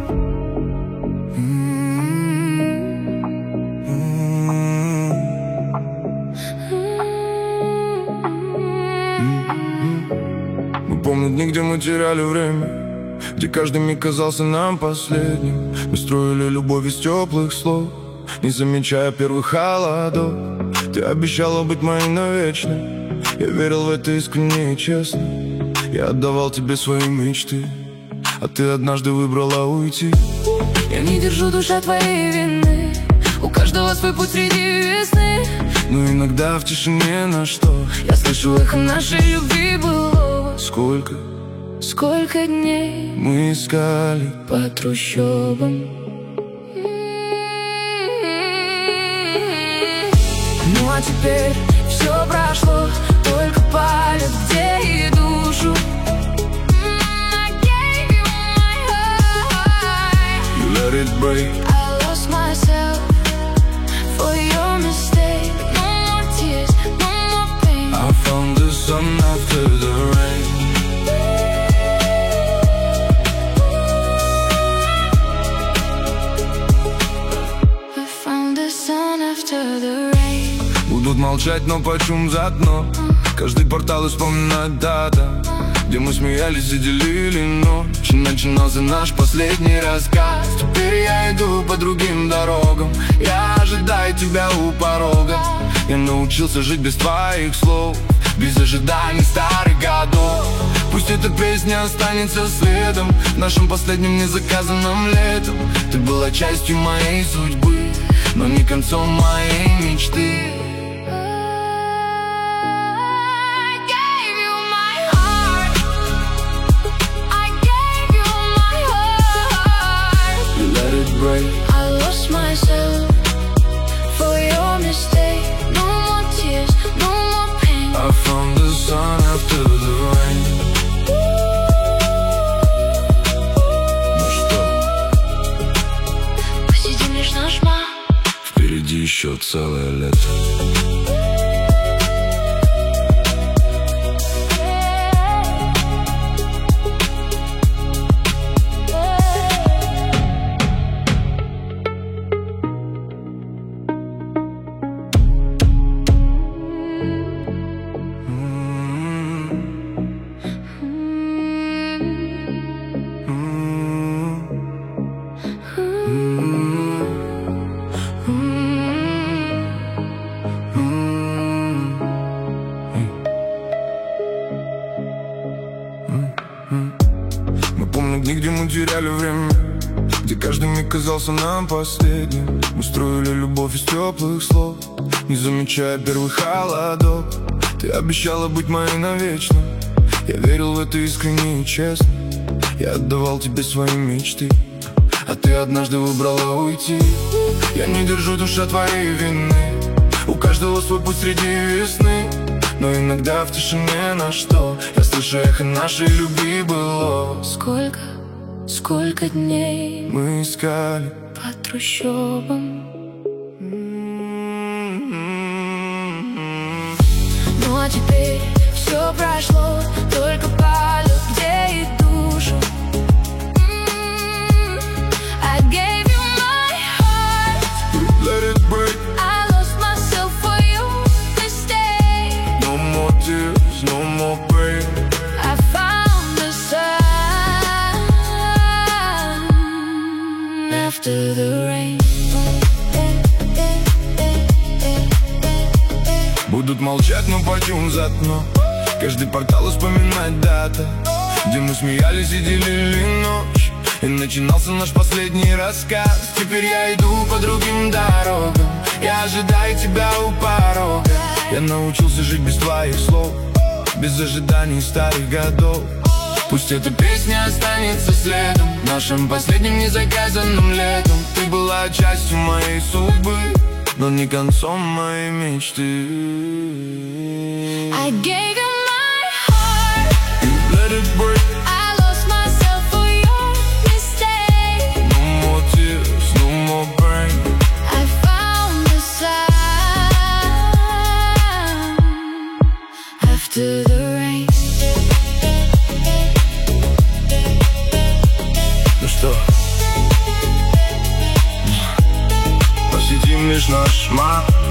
Мы помним дни, где мы теряли время, где каждый миг казался нам последним. Мы строили любовь из теплых слов, не замечая первых холодов. Ты обещала быть моей навечно, я верил в это искренне и честно. Я отдавал тебе свои мечты, а ты однажды выбрала уйти. Я не держу душа твоей вины, у каждого свой путь среди весны. Но иногда в тишине на что я слышу эхо нашей любви было. Сколько дней мы искали по трущобам. Ну а теперь все прошло, только палят, где и душу. I gave you my heart. You let it break. I lost myself for your mistake. No more tears, no more pain. I found the sun after the rain. We found the sun after the rain. Будут молчать, но почем заодно. Каждый портал вспоминает дата, где мы смеялись и делили ночь. И начинался наш последний рассказ. Теперь я иду по другим дорогам, я ожидаю тебя у порога. Я научился жить без твоих слов, без ожиданий старых годов. Пусть эта песня останется следом в нашем последнем незаказанном летом. Ты была частью моей судьбы, но не концом моей мечты. I lost myself for your mistake. No more tears, no more pain. I found the sun after the rain. Ну что, посидим лишь наш маг. впереди еще целое лето. Мы помним дни, где мы теряли время, где каждый миг казался нам последним. Мы строили любовь из теплых слов, не замечая первых холодов. Ты обещала быть моей навечно, я верил в это искренне и честно. Я отдавал тебе свои мечты, а ты однажды выбрала уйти. Я не держу душа твоей вины, у каждого свой путь среди весны. Но иногда в тишине на что я слышу эхо нашей любви было. Сколько дней мы искали по трущобам. Ну а теперь все прошло, только палят, где и душу. I gave you my heart. Let it break. I lost myself for your mistake. No more tears, no more pain. I found the sun after the rain. Будут молчать, но пойдем заодно. Каждый портал вспоминать дата, где мы смеялись и делили ночь. И начинался наш последний рассказ. Теперь я иду по другим дорогам, я ожидаю тебя у порога. Я научился жить без твоих слов, без ожиданий старых годов. Пусть эта песня останется следом в нашем последнем незаказанном летом. Ты была частью моей судьбы, но не концом моей мечты. I gave you my heart. You let it break. I lost myself for your mistake. No more tears, no more pain. I found the sun after the rain. Ну что, лишь наш мотор.